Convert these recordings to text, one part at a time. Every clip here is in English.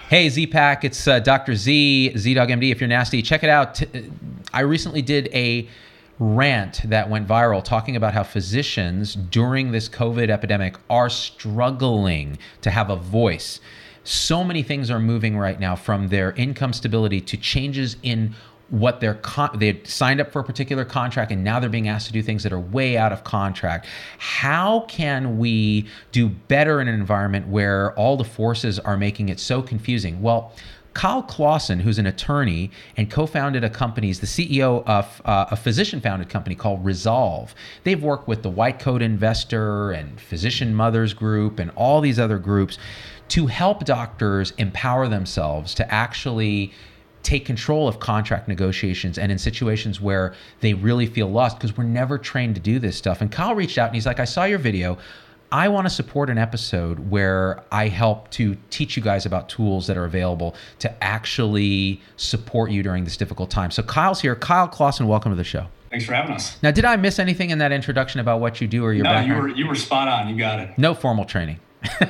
Hey, Z-Pack, it's Dr. Z, Z-Dog MD. If you're nasty, check it out. I recently did a rant that went viral talking about how physicians during this COVID epidemic are struggling to have a voice. So many things are moving right now, from their income stability to changes in what they signed up for a particular contract, and now they're being asked to do things that are way out of contract. How can we do better in an environment where all the forces are making it so confusing? Well, Kyle Clausen, who's an attorney and co-founded a company, is the CEO of a physician-founded company called Resolve. They've worked with the White Coat Investor and Physician Mothers Group and all these other groups to help doctors empower themselves to actually take control of contract negotiations, and in situations where they really feel lost, because we're never trained to do this stuff. And Kyle reached out and he's like, I saw your video. I want to support an episode where I help to teach you guys about tools that are available to actually support you during this difficult time. So Kyle's here. Kyle Clausen, welcome to the show. Thanks for having us. Now, did I miss anything in that introduction about what you do or your background? No, you were spot on. You got it. No formal training.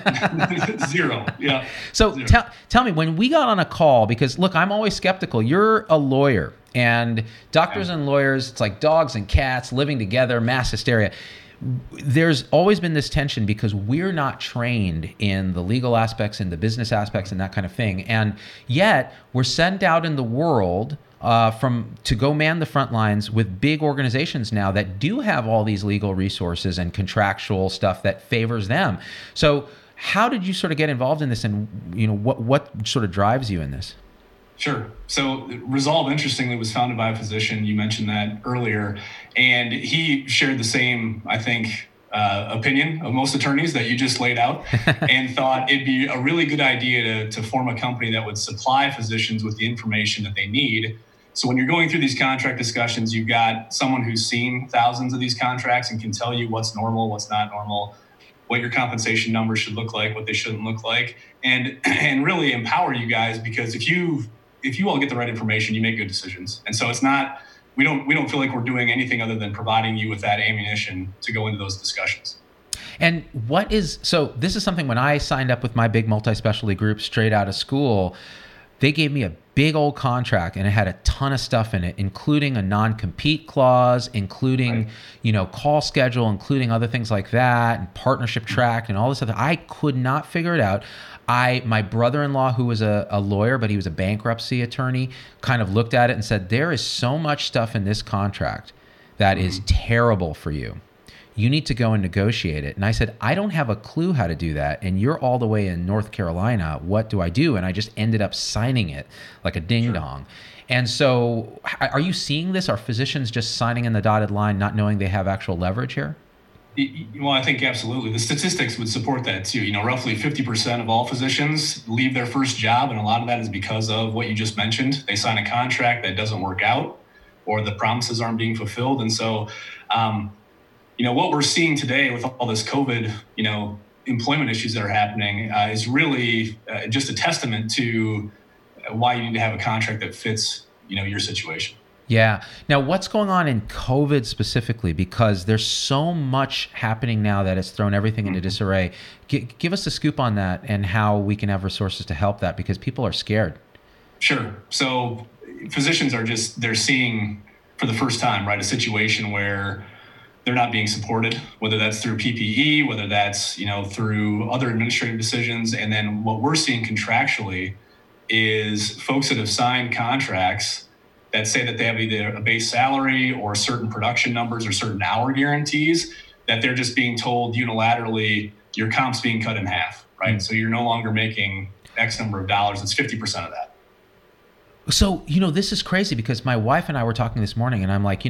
Zero. Yeah. So tell me, when we got on a call, because look, I'm always skeptical. You're a lawyer, and doctors and lawyers, it's like dogs and cats living together, mass hysteria. There's always been this tension because we're not trained in the legal aspects and the business aspects and that kind of thing. And yet we're sent out in the world to go man the front lines with big organizations now that do have all these legal resources and contractual stuff that favors them. So how did you sort of get involved in this, and what sort of drives you in this? Sure. So Resolve, interestingly, was founded by a physician. You mentioned that earlier, and he shared the same, I think, opinion of most attorneys that you just laid out, and thought it'd be a really good idea to form a company that would supply physicians with the information that they need. So when you're going through these contract discussions, you've got someone who's seen thousands of these contracts and can tell you what's normal, what's not normal, what your compensation numbers should look like, what they shouldn't look like, and really empower you guys, because if you all get the right information, you make good decisions. And so it's not, we don't feel like we're doing anything other than providing you with that ammunition to go into those discussions. And so this is something, when I signed up with my big multi-specialty group straight out of school, they gave me a big old contract, and it had a ton of stuff in it, including a non-compete clause, including, call schedule, including other things like that, and partnership track and all this other. I could not figure it out. My brother-in-law, who was a lawyer, but he was a bankruptcy attorney, kind of looked at it and said, there is so much stuff in this contract that is terrible for you. You need to go and negotiate it. And I said, I don't have a clue how to do that. And you're all the way in North Carolina. What do I do? And I just ended up signing it like a ding dong. And so are you seeing this? Are physicians just signing in the dotted line, not knowing they have actual leverage here? Well, I think absolutely. The statistics would support that too. Roughly 50% of all physicians leave their first job, and a lot of that is because of what you just mentioned. They sign a contract that doesn't work out, or the promises aren't being fulfilled. And so, what we're seeing today with all this COVID, employment issues that are happening is really just a testament to why you need to have a contract that fits, your situation. Yeah. Now, what's going on in COVID specifically? Because there's so much happening now that it's thrown everything into disarray. Give us a scoop on that and how we can have resources to help that, because people are scared. Sure. So physicians they're seeing for the first time, right, a situation where they're not being supported, whether that's through PPE, whether that's, through other administrative decisions. And then what we're seeing contractually is folks that have signed contracts that say that they have either a base salary or certain production numbers or certain hour guarantees, that they're just being told unilaterally, your comp's being cut in half, right? Mm-hmm. So you're no longer making X number of dollars. It's 50% of that. So, this is crazy, because my wife and I were talking this morning, and I'm like,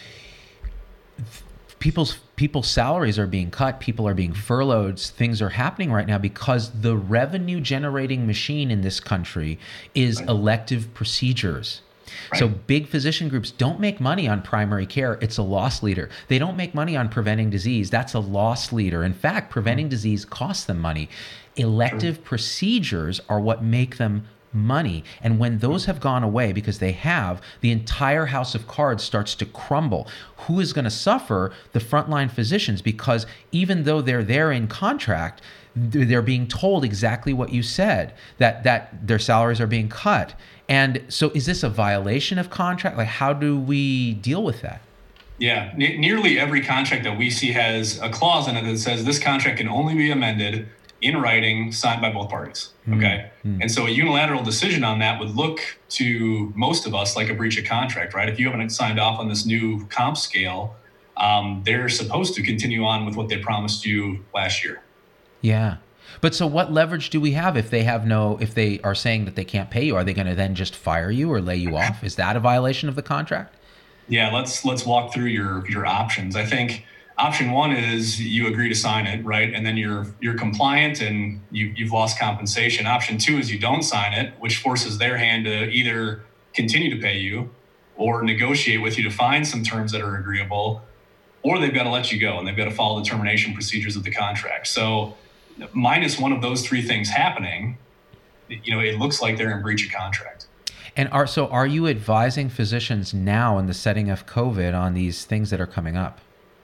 people's salaries are being cut, people are being furloughed, things are happening right now because the revenue generating machine in this country is elective procedures. Right. So big physician groups don't make money on primary care. It's a loss leader. They don't make money on preventing disease. That's a loss leader. In fact, preventing disease costs them money. Elective procedures are what make them money. And when those have gone away, because they have, the entire house of cards starts to crumble. Who is going to suffer? The frontline physicians, because even though they're there in contract, they're being told exactly what you said, that their salaries are being cut. And so is this a violation of contract? Like, how do we deal with that? Yeah, nearly every contract that we see has a clause in it that says this contract can only be amended in writing, signed by both parties. Okay. And so a unilateral decision on that would look to most of us like a breach of contract, right? If you haven't signed off on this new comp scale, they're supposed to continue on with what they promised you last year. Yeah. But so what leverage do we have if they are saying that they can't pay you? Are they going to then just fire you or lay you off? Is that a violation of the contract? Yeah, let's walk through your options. I think option one is you agree to sign it, right? And then you're compliant and you've lost compensation. Option two is you don't sign it, which forces their hand to either continue to pay you or negotiate with you to find some terms that are agreeable, or they've got to let you go and they've got to follow the termination procedures of the contract. So minus one of those three things happening, it looks like they're in breach of contract. And are you advising physicians now in the setting of COVID on these things that are coming up?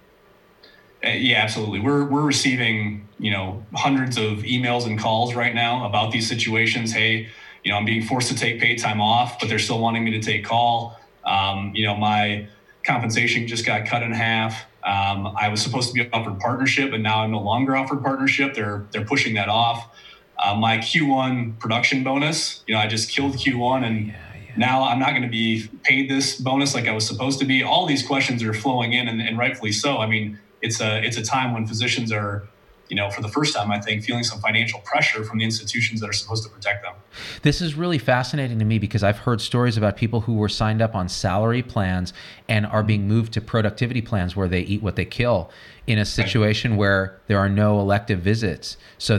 Yeah, absolutely. We're receiving, hundreds of emails and calls right now about these situations. Hey, I'm being forced to take paid time off, but they're still wanting me to take call. My compensation just got cut in half. I was supposed to be offered partnership, and now I'm no longer offered partnership. They're pushing that off. My Q1 production bonus, I just killed Q1 and now I'm not going to be paid this bonus like I was supposed to be. All these questions are flowing in and rightfully so. I mean, it's a time when physicians are, for the first time, I think, feeling some financial pressure from the institutions that are supposed to protect them. This is really fascinating to me because I've heard stories about people who were signed up on salary plans and are being moved to productivity plans where they eat what they kill in a situation where there are no elective visits. So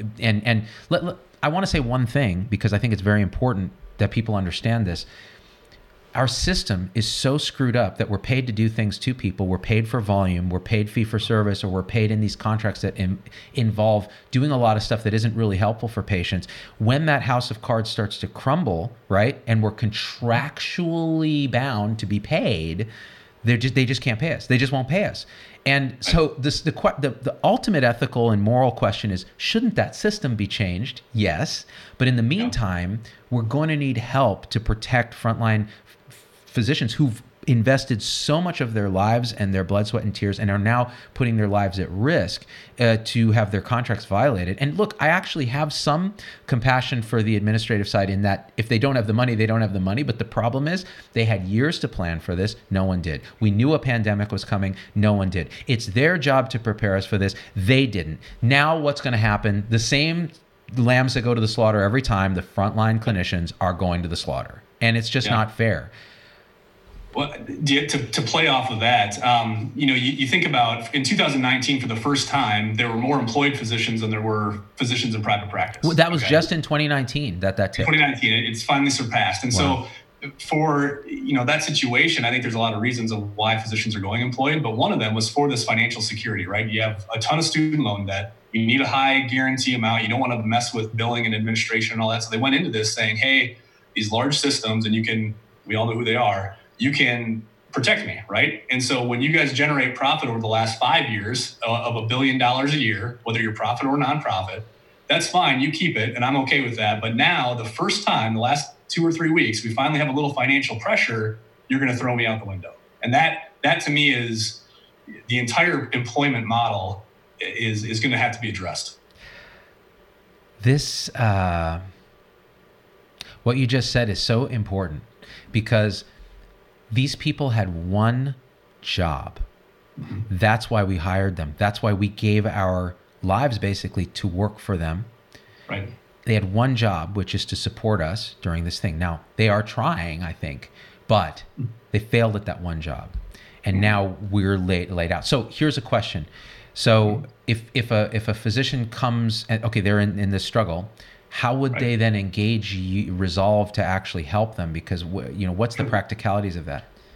I want to say one thing because I think it's very important that people understand this. Our system is so screwed up that we're paid to do things to people. We're paid for volume, we're paid fee for service, or we're paid in these contracts that involve doing a lot of stuff that isn't really helpful for patients. When that house of cards starts to crumble, right, and we're contractually bound to be paid, they just can't pay us. They just won't pay us. And so the ultimate ethical and moral question is, shouldn't that system be changed? Yes. But in the meantime, we're going to need help to protect frontline physicians who've invested so much of their lives and their blood, sweat, and tears and are now putting their lives at risk to have their contracts violated. And look, I actually have some compassion for the administrative side in that if they don't have the money, they don't have the money. But the problem is they had years to plan for this. No one did. We knew a pandemic was coming. No one did. It's their job to prepare us for this. They didn't. Now what's going to happen? The same lambs that go to the slaughter every time, the frontline clinicians are going to the slaughter. And it's just not fair. Well, to play off of that, you think about in 2019, for the first time, there were more employed physicians than there were physicians in private practice. Well, that was just in 2019 that tipped. 2019, it's finally surpassed. And so for, that situation, I think there's a lot of reasons of why physicians are going employed. But one of them was for this financial security, right? You have a ton of student loan debt. You need a high guarantee amount. You don't want to mess with billing and administration and all that. So they went into this saying, hey, these large systems, and we all know who they are, you can protect me, right? And so when you guys generate profit over the last 5 years of $1 billion a year, whether you're profit or nonprofit, that's fine. You keep it, and I'm okay with that. But now, the first time, the last 2 or 3 weeks, we finally have a little financial pressure. You're going to throw me out the window, and that to me is the entire employment model is going to have to be addressed. This what you just said is so important because these people had one job. Mm-hmm. That's why we hired them. That's why we gave our lives basically to work for them. Right. They had one job, which is to support us during this thing. Now, they are trying, I think, but they failed at that one job. And now we're laid out. So here's a question. So if a physician comes, and okay, they're in this struggle, how would they then engage resolve to actually help them? Because what's the practicalities of that?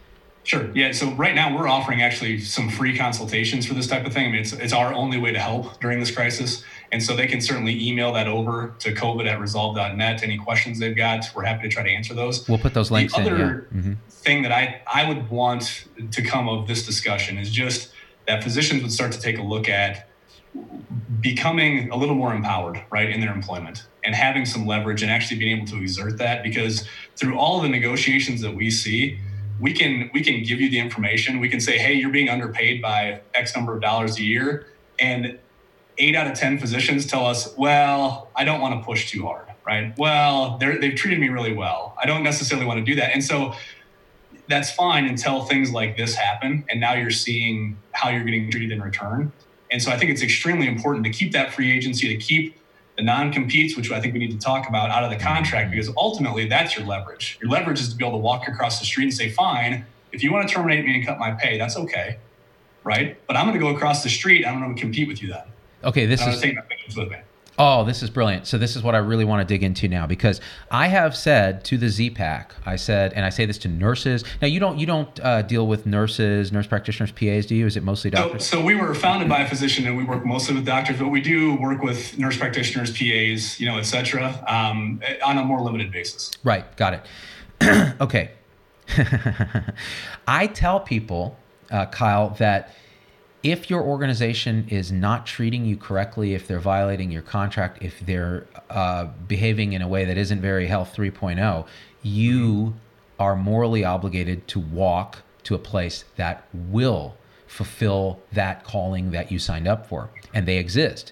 Sure. Yeah. So right now we're offering actually some free consultations for this type of thing. I mean, it's our only way to help during this crisis. And so they can certainly email that over to covid@resolve.net. Any questions they've got, we're happy to try to answer those. We'll put those links in. The other thing that I would want to come of this discussion is just that physicians would start to take a look at becoming a little more empowered, right, in their employment and having some leverage and actually being able to exert that, because through all of the negotiations that we see, we can give you the information. We can say, hey, you're being underpaid by X number of dollars a year. And 8 out of 10 physicians tell us, well, I don't want to push too hard, right? Well, they've treated me really well. I don't necessarily want to do that. And so that's fine until things like this happen. And now you're seeing how you're getting treated in return. And so I think it's extremely important to keep that free agency, to keep the non-competes, which I think we need to talk about, out of the contract, because ultimately that's your leverage. Your leverage is to be able to walk across the street and say, fine, if you want to terminate me and cut my pay, that's okay, right? But I'm going to go across the street. I'm going to compete with you then. Okay, this is take my patients with me. Oh, this is brilliant. So this is what I really want to dig into now, because I have said to the ZPAC, I said, and I say this to nurses. Now you don't deal with nurses, nurse practitioners, PAs, do you? Is it mostly doctors? So we were founded by a physician, and we work mostly with doctors, but we do work with nurse practitioners, PAs, et cetera, on a more limited basis. Right, got it. Okay. I tell people, Kyle, that if your organization is not treating you correctly, if they're violating your contract, if they're behaving in a way that isn't very Health 3.0, you are morally obligated to walk to a place that will fulfill that calling that you signed up for, and they exist.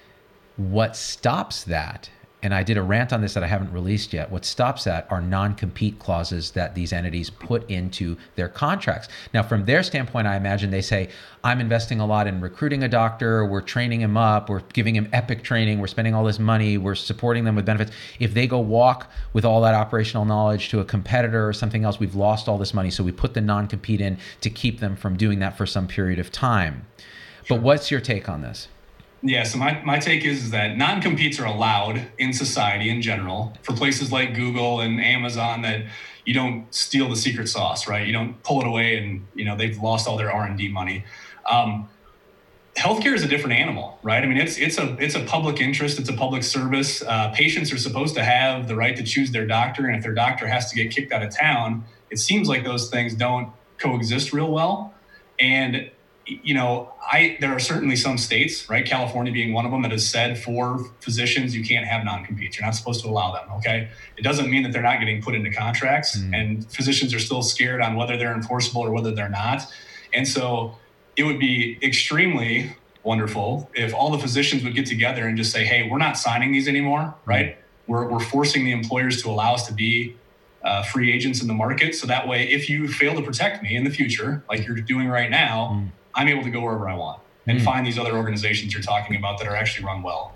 What stops that, and I did a rant on this that I haven't released yet, what stops that are non-compete clauses that these entities put into their contracts. Now, from their standpoint, I imagine they say, I'm investing a lot in recruiting a doctor, we're training him up, we're giving him epic training, we're spending all this money, we're supporting them with benefits. If they go walk with all that operational knowledge to a competitor or something else, we've lost all this money. So we put the non-compete in to keep them from doing that for some period of time. Sure. But what's your take on this? Yeah, so my take is that non-competes are allowed in society in general for places like Google and Amazon, that you don't steal the secret sauce, right? You don't pull it away and, they've lost all their R&D money. Healthcare is a different animal, right? I mean, it's a public interest. It's a public service. Patients are supposed to have the right to choose their doctor. And if their doctor has to get kicked out of town, it seems like those things don't coexist real well. And there are certainly some states, right, California being one of them, that has said for physicians, you can't have non-competes. You're not supposed to allow them, okay? It doesn't mean that they're not getting put into contracts, and physicians are still scared on whether they're enforceable or whether they're not. And so it would be extremely wonderful if all the physicians would get together and just say, hey, we're not signing these anymore, right? We're forcing the employers to allow us to be free agents in the market. So that way, if you fail to protect me in the future, like you're doing right now, I'm able to go wherever I want and find these other organizations you're talking about that are actually run well.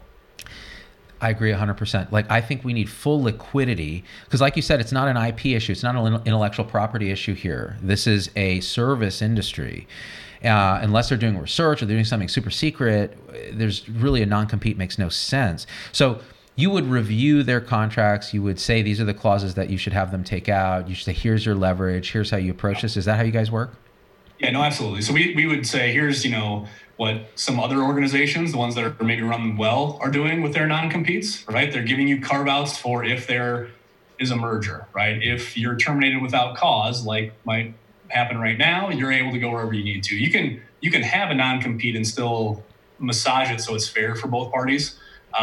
I agree 100%. Like, I think we need full liquidity because, like you said, it's not an IP issue. It's not an intellectual property issue here. This is a service industry. Unless they're doing research or they're doing something super secret, there's really a non-compete makes no sense. So you would review their contracts. You would say, these are the clauses that you should have them take out. You should say, here's your leverage. Here's how you approach this. Is that how you guys work? Yeah, no, absolutely. So we would say, here's, what some other organizations, the ones that are maybe run well, are doing with their non-competes, right? They're giving you carve-outs for if there is a merger, right? If you're terminated without cause, like might happen right now, you're able to go wherever you need to. You can have a non-compete and still massage it so it's fair for both parties.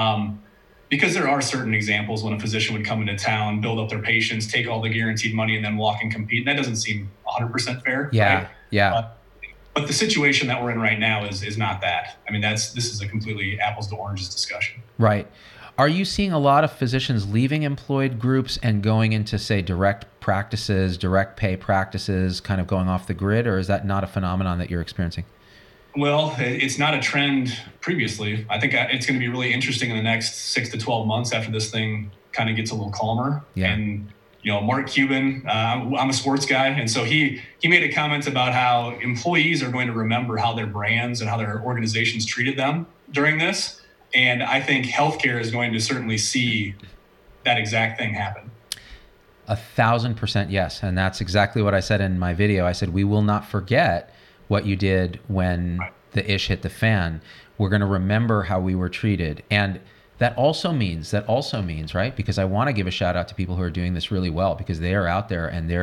Because there are certain examples when a physician would come into town, build up their patients, take all the guaranteed money, and then walk and compete. And that doesn't seem 100% fair. Yeah, right? yeah. But the situation that we're in right now is not that. I mean, this is a completely apples to oranges discussion. Right. Are you seeing a lot of physicians leaving employed groups and going into, say, direct practices, direct pay practices, kind of going off the grid, or is that not a phenomenon that you're experiencing? Well, it's not a trend previously. I think it's going to be really interesting in the next 6 to 12 months after this thing kind of gets a little calmer. Yeah. And, Mark Cuban, I'm a sports guy. And so he made a comment about how employees are going to remember how their brands and how their organizations treated them during this. And I think healthcare is going to certainly see that exact thing happen. 1,000% yes. And that's exactly what I said in my video. I said, we will not forget what you did when the ish hit the fan. We're going to remember how we were treated. And that also means, right? Because I want to give a shout out to people who are doing this really well, because they are out there and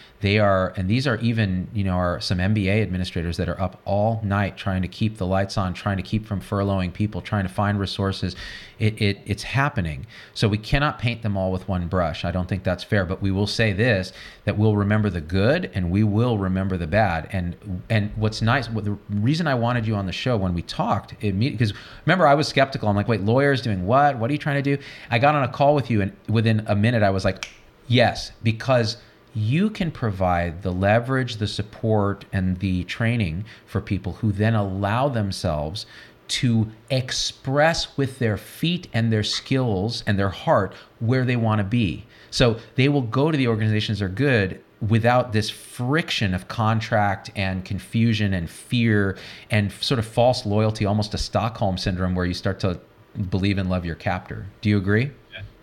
and these are even, are some MBA administrators that are up all night trying to keep the lights on, trying to keep from furloughing people, trying to find resources. It's happening. So we cannot paint them all with one brush. I don't think that's fair, but we will say this, that we'll remember the good and we will remember the bad. And what's nice, the reason I wanted you on the show when we talked, because remember, I was skeptical. I'm like, wait, lawyers doing what? What are you trying to do? I got on a call with you and within a minute I was like, yes, because you can provide the leverage, the support, and the training for people who then allow themselves to express with their feet and their skills and their heart where they want to be. So they will go to the organizations that are good without this friction of contract and confusion and fear and sort of false loyalty, almost a Stockholm syndrome where you start to believe and love your captor. Do you agree?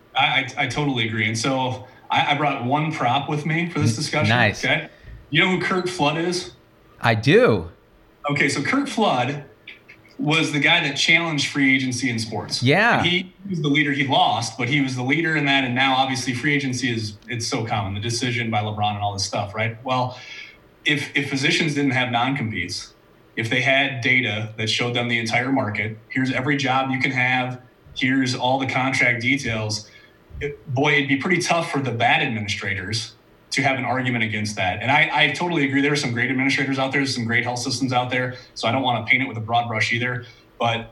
I totally agree. And so I brought one prop with me for this discussion. Nice. Okay. You know who Curt Flood is? I do. Okay, so Curt Flood was the guy that challenged free agency in sports. Yeah. He was the leader. He lost, but he was the leader in that. And now obviously free agency it's so common, the decision by LeBron and all this stuff, right? Well, if physicians didn't have non-competes, if they had data that showed them the entire market, here's every job you can have, here's all the contract details, it'd be pretty tough for the bad administrators to have an argument against that. And I totally agree. There are some great administrators out there, some great health systems out there. So I don't want to paint it with a broad brush either. But,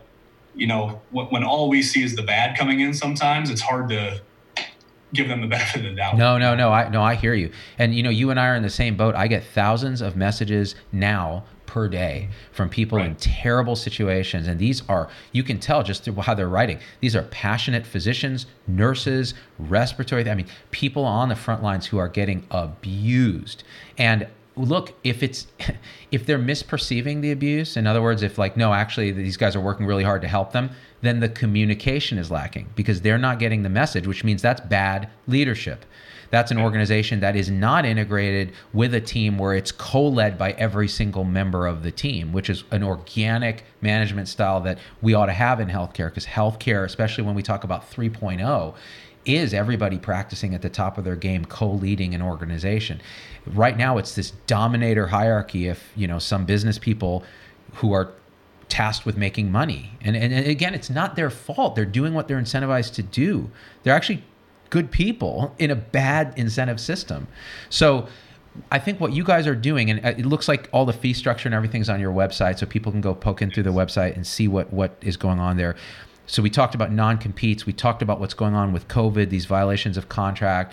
when all we see is the bad coming in sometimes, it's hard to give them the benefit of the doubt. No, I hear you. And, you and I are in the same boat. I get thousands of messages now per day from people in terrible situations. And these are, you can tell just through how they're writing, these are passionate physicians, nurses, respiratory, people on the front lines who are getting abused. And look, if they're misperceiving the abuse, in other words, if no, actually these guys are working really hard to help them, then the communication is lacking because they're not getting the message, which means that's bad leadership. That's an organization that is not integrated with a team where it's co-led by every single member of the team, which is an organic management style that we ought to have in healthcare, because healthcare, especially when we talk about 3.0, is everybody practicing at the top of their game, co-leading an organization. Right now, it's this dominator hierarchy of, some business people who are tasked with making money. And again, it's not their fault. They're doing what they're incentivized to do. They're actually good people in a bad incentive system. So I think what you guys are doing, and it looks like all the fee structure and everything's on your website, so people can go poke in through the website and see what is going on there. So we talked about non-competes. We talked about what's going on with COVID, these violations of contract.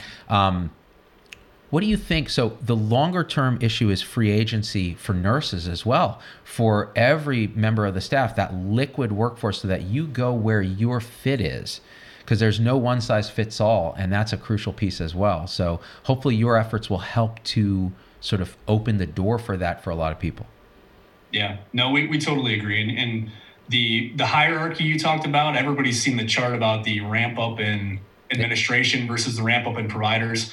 What do you think? So the longer term issue is free agency for nurses as well, for every member of the staff, that liquid workforce, so that you go where your fit is, because there's no one size fits all. And that's a crucial piece as well. So hopefully your efforts will help to sort of open the door for that for a lot of people. Yeah, no, we totally agree. And the hierarchy you talked about, everybody's seen the chart about the ramp up in administration versus the ramp up in providers.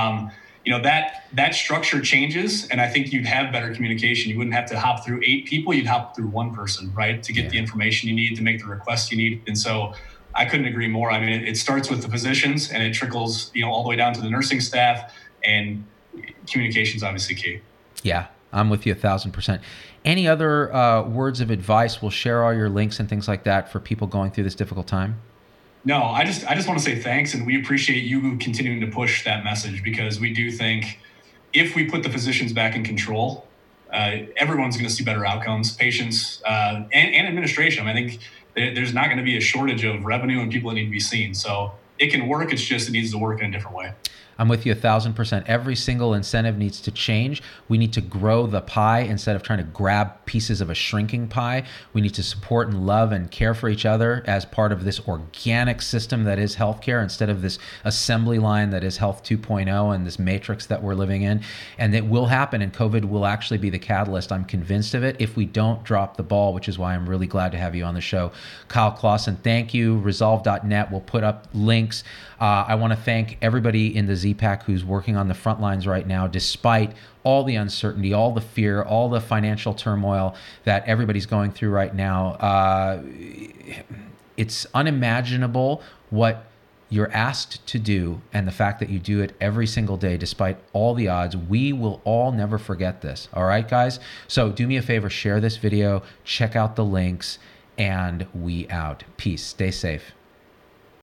That structure changes, and I think you'd have better communication. You wouldn't have to hop through 8 people, you'd hop through one person, right, to get the information you need, to make the requests you need. And so I couldn't agree more. It starts with the physicians and it trickles, all the way down to the nursing staff, and communication is obviously key. Yeah, I'm with you 1,000%. Any other words of advice? We'll share all your links and things like that for people going through this difficult time. No, I just want to say thanks, and we appreciate you continuing to push that message, because we do think if we put the physicians back in control, everyone's going to see better outcomes, patients and administration. I think there's not going to be a shortage of revenue and people that need to be seen. So it can work. It's just it needs to work in a different way. I'm with you 1,000%. Every single incentive needs to change. We need to grow the pie instead of trying to grab pieces of a shrinking pie. We need to support and love and care for each other as part of this organic system that is healthcare, instead of this assembly line that is Health 2.0 and this matrix that we're living in. And it will happen, and COVID will actually be the catalyst. I'm convinced of it if we don't drop the ball, which is why I'm really glad to have you on the show. Kyle Clausen, thank you. Resolve.net. We'll put up links links. I want to thank everybody in the Z-Pack who's working on the front lines right now, despite all the uncertainty, all the fear, all the financial turmoil that everybody's going through right now. It's unimaginable what you're asked to do, and the fact that you do it every single day despite all the odds. We will all never forget this. All right, guys? So do me a favor, share this video, check out the links, and we out. Peace. Stay safe.